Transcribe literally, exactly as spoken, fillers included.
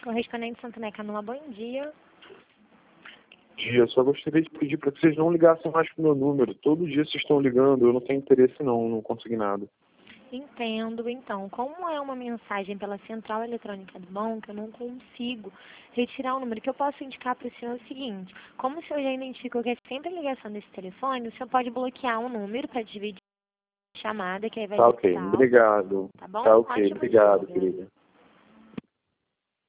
Correspondente Santané Camila, bom dia. Dia, só gostaria de pedir para que vocês não ligassem mais pro meu número. Todo dia vocês estão ligando, eu não tenho interesse não, não consegui nada. Entendo, então. Como é uma mensagem pela central eletrônica do banco, eu não consigo retirar o número. O que eu posso indicar para o senhor é o seguinte: como o senhor já identificou que é sempre ligação desse telefone, o senhor pode bloquear um número para dividir a chamada, que aí vai Tá ser ok, salvo, obrigado. tá bom? Tá ok, Ótimo obrigado, dia. querida.